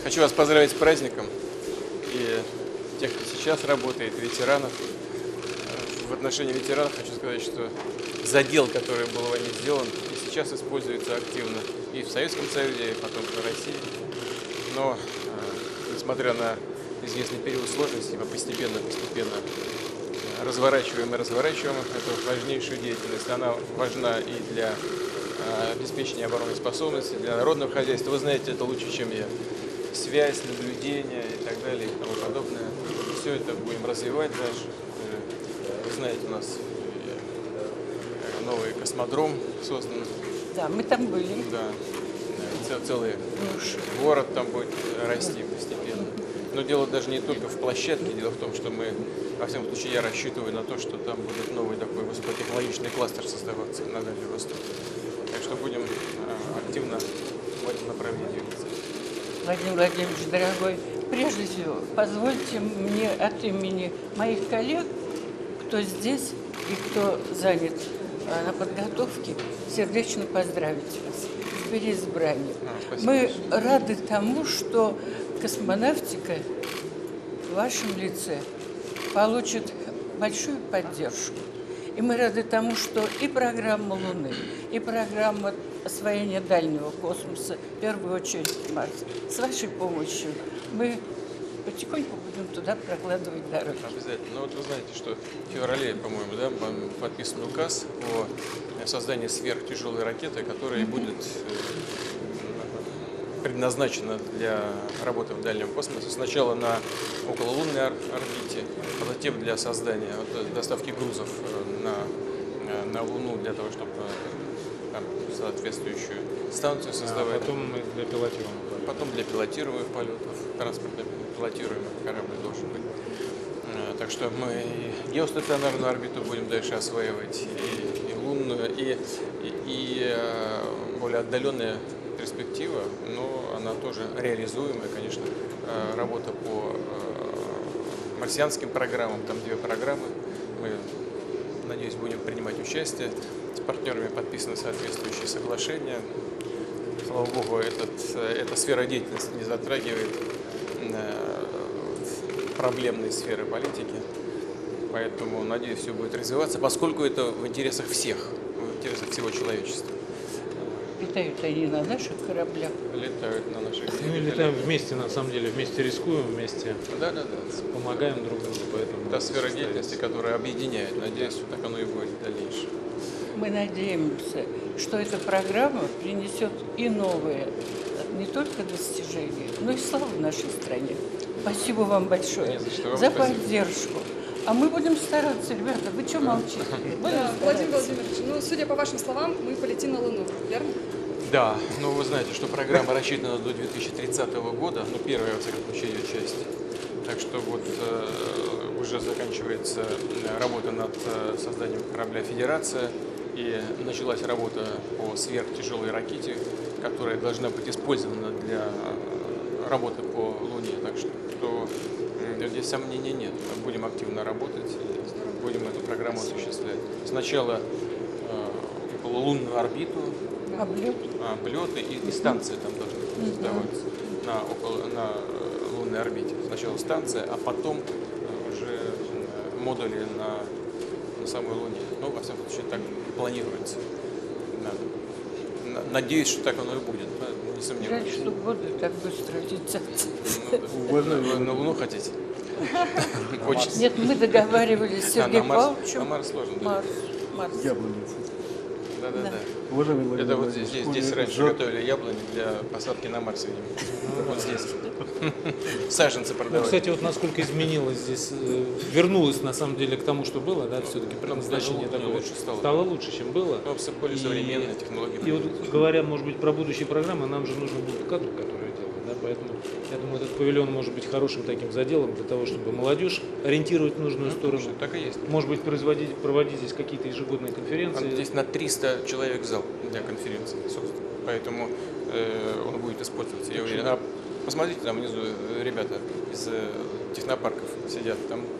Хочу вас поздравить с праздником и тех, кто сейчас работает, ветеранов. В отношении ветеранов хочу сказать, что задел, который был вами сделан, и сейчас используется активно и в Советском Союзе, и потом в России. Но, несмотря на известный период сложности, мы постепенно разворачиваем эту важнейшую деятельность. Она важна и для обеспечения оборонной способности, для народного хозяйства. Вы знаете это лучше, чем я. Связь, наблюдение и так далее, и тому подобное. Все это будем развивать дальше. Вы знаете, у нас новый космодром создан. Да, мы там были. Да. Целый город там будет расти постепенно. Но дело даже не только в площадке. Дело в том, что мы, во всяком случае, я рассчитываю на то, что там будет новый такой высокотехнологичный кластер создаваться на Дальнем Востоке. Так что будем активно в этом направлении двигаться. Владимир Владимирович, дорогой, прежде всего, позвольте мне от имени моих коллег, кто здесь и кто занят на подготовке, сердечно поздравить вас с переизбранием. Мы рады тому, что космонавтика в вашем лице получит большую поддержку. И мы рады тому, что и программа Луны, и программа освоения дальнего космоса, в первую очередь Марс, с вашей помощью мы потихоньку будем туда прокладывать дорогу. Обязательно. Но вот вы знаете, что в феврале, по-моему, да, подписан указ о создании сверхтяжелой ракеты, которая будет предназначена для работы в дальнем космосе. Сначала на окололунной орбите, а затем для создания, доставки грузов на Луну, для того, чтобы там соответствующую станцию создавать. А потом для пилотируемых. Потом для пилотируемых полетов. Транспортно пилотируемый корабль должен быть. Так что мы и геостационарную орбиту будем дальше осваивать, и лунную, и более отдаленная перспектива, но она тоже реализуемая, конечно. Работа по марсианским программам, там 2 программы. Мы, надеюсь, будем принимать участие. С партнерами подписаны соответствующие соглашения. Слава Богу, эта сфера деятельности не затрагивает проблемные сферы политики. Поэтому, надеюсь, все будет развиваться, поскольку это в интересах всех, в интересах всего человечества. Летают они на наших кораблях. Летают на наших кораблях. Мы летаем вместе, на самом деле, вместе рискуем, вместе помогаем друг другу. Поэтому та сфера деятельности, которая объединяет. Надеюсь, что так оно и будет в дальнейшем. Мы надеемся, что эта программа принесет и новые, не только достижения, но и славу нашей стране. Спасибо вам большое за поддержку. А мы будем стараться, ребята. Вы что молчите? Да, Владимир Владимирович, ну, судя по вашим словам, мы полетим на Луну, верно? Да, но вы знаете, что программа рассчитана до 2030 года, ну, первая, во всяком случае, ее часть. Так что вот уже заканчивается работа над созданием корабля «Федерация», и началась работа по сверхтяжелой ракете, которая должна быть использована для работы по Луне. Так что здесь сомнений нет. Мы будем активно работать и будем эту программу осуществлять. Сначала окололунную орбиту, облеты и станции там должны создаваться на лунной орбите. Сначала станция, а потом уже модули на самой Луне. Ну, во всяком случае, так планируется. Надеюсь, что так оно и будет. Не сомневаюсь. Жаль, что годы так быстро летят. Вы на Луну хотите? Нет, мы договаривались с Сергеем Павловичем. На Марс сложно. Марс. Яблоница. Да. Уважаемый Владимир Это вот Владимирович, здесь раньше готовили яблони для посадки на Марс, видимо. Вот здесь. Саженцы Ну, продавали. кстати, вот насколько изменилось здесь, вернулось на самом деле к тому, что было, да, все-таки предназначение даже такое лучше стало. стало лучше, чем было. Ну, все более современные технологии. И вот говоря, может быть, про будущие программы, нам же нужно будут кадры, которые делать, да, поэтому я думаю, этот павильон может быть хорошим таким заделом для того, чтобы молодежь ориентировать в нужную сторону. Так и есть. Может быть, проводить здесь какие-то ежегодные конференции. Здесь на 300 человек зал для конференции, собственно. Поэтому он будет использоваться, я уверен. А посмотрите, там внизу ребята из технопарков сидят, там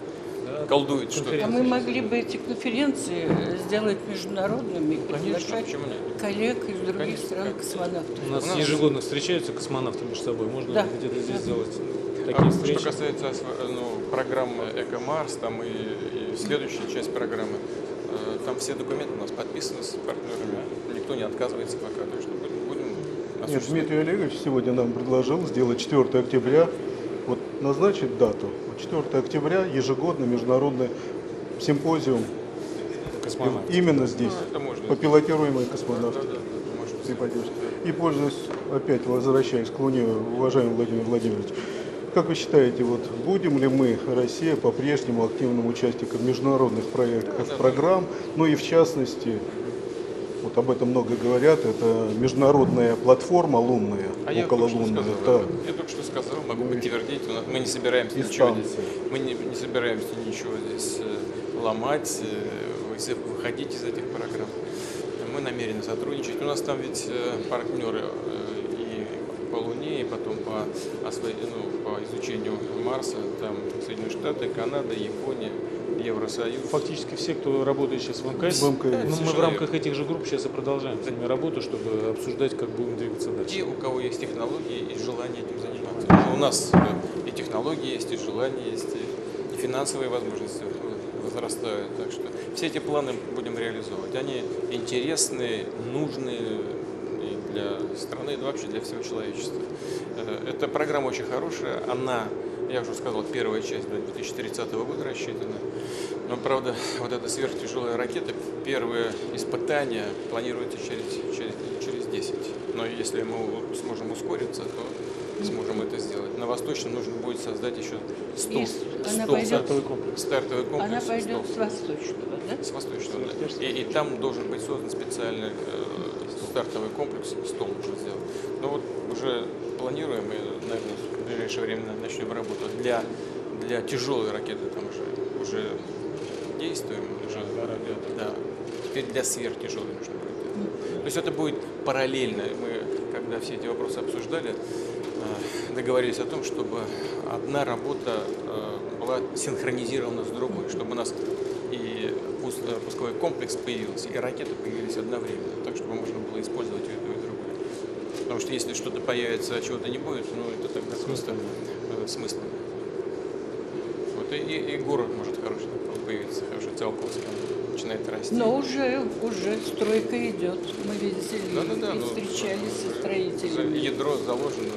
колдует что-то. А мы могли бы эти конференции сделать международными и Конечно, приглашать почему нет? коллег из других Конечно, стран как- космонавтов. У нас ежегодно встречаются космонавты между собой. Можно Да. где-то здесь Да. сделать А такие что встречи. касается программы «Эко-Марс», там и следующая часть программы, там все документы у нас подписаны с партнерами, никто не отказывается пока, так что будем Нет, осуществлять. Дмитрий Олегович сегодня нам предложил сделать 4 октября, вот назначить дату. Вот 4 октября ежегодно международный симпозиум Космонавты. именно здесь, Это можно. по пилотируемой Да, космонавтике. да, да, можно. При поддержке. И пользуясь, опять возвращаясь к Луне, уважаемый Владимир Владимирович, как вы считаете, вот будем ли мы, Россия, по-прежнему активным участником международных проектов, программ, ну и в частности, вот об этом много говорят, это международная платформа лунная, А я только что окололунная. сказал, да. я только что сказал, могу подтвердить, мы не собираемся И ничего станции. здесь, мы не собираемся ничего здесь ломать, выходить из этих программ. Мы намерены сотрудничать. У нас там ведь партнеры и по Луне, и потом по изучению Марса, там Соединенные Штаты, Канада, Япония, Евросоюз. Фактически все, кто работает сейчас в МКС, В МКС. ну, мы в Совершенно рамках этих же групп сейчас и продолжаем с ними работу, чтобы обсуждать, как будем двигаться дальше. Те, у кого есть технологии и желание этим заниматься. У нас и технологии есть, и желание есть, и финансовые возможности возрастают. Так что все эти планы будем реализовывать. Они интересны, нужны и для страны, и вообще для всего человечества. Эта программа очень хорошая. Она, я уже сказал, первая часть до 2030 года рассчитана. Но, правда, вот эта сверхтяжелая ракета, первое испытание планируется через 10. Но если мы сможем ускориться, то сможем это сделать. На Восточном нужно будет создать еще И она пойдет- Стартовый комплекс. стартовый комплекс. Она пойдет стол. с восточного, да? С Восточного, да. И там должен быть создан специальный стартовый комплекс, стол нужно сделать. Но вот уже планируем, и, наверное, в ближайшее время начнем работу. Для тяжелой ракеты там уже действуем. Уже, да. Теперь для сверхтяжелой нужно будет. То есть это будет параллельно. Мы, когда все эти вопросы обсуждали, договорились о том, чтобы одна работа была синхронизирована с другой, чтобы у нас и пусковой комплекс появился, и ракеты появились одновременно, так чтобы можно было использовать и то, и другое. Потому что если что-то появится, а чего-то не будет, ну это тогда просто смысл. Вот, и город может хороший появиться, хороший Циолковский, он начинает расти. Но уже стройка идет. Мы видели Да-да-да, и ну, встречались со строителями. Ядро заложено,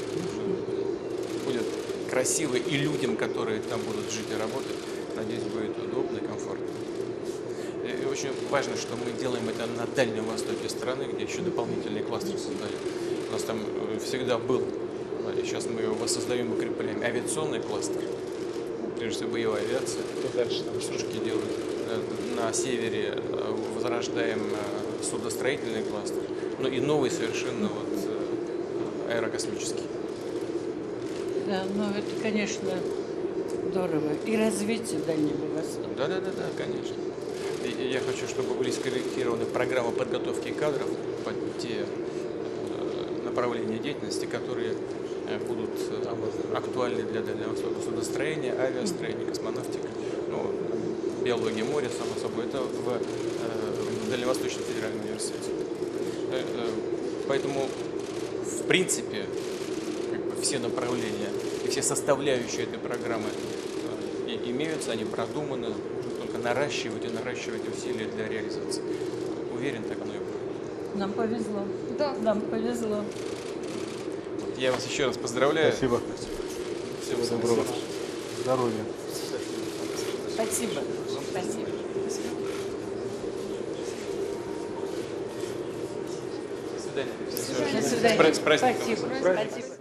будет красиво, и людям, которые там будут жить и работать, надеюсь, будет удобно и комфортно. И очень важно, что мы делаем это на Дальнем Востоке страны, где еще дополнительные кластеры создаем. У нас там всегда был, и сейчас мы его воссоздаем и укрепляем, авиационный кластер, прежде всего боевая авиация. Что дальше там? Сушки делают. На севере возрождаем судостроительный кластер, но и новый совершенно аэрокосмический. Да, но это, конечно, здорово. И развитие Дальнего Востока. Да, конечно. И я хочу, чтобы были скорректированы программы подготовки кадров под те направления деятельности, которые будут актуальны для Дальнего Востока. Судостроение, авиастроение, космонавтика, ну, биология моря, само собой, это в Дальневосточном федеральном университете. Поэтому, в принципе, как бы все направления и все составляющие этой программы имеются, они продуманы, нужно только наращивать усилия для реализации. Уверен, так оно и будет. Нам повезло. Да. Нам повезло. Я вас еще раз поздравляю. Спасибо. Всего Всего доброго. Здоровья. Спасибо. Спасибо. До свидания. До свидания. С праздником. Спасибо. Спасибо.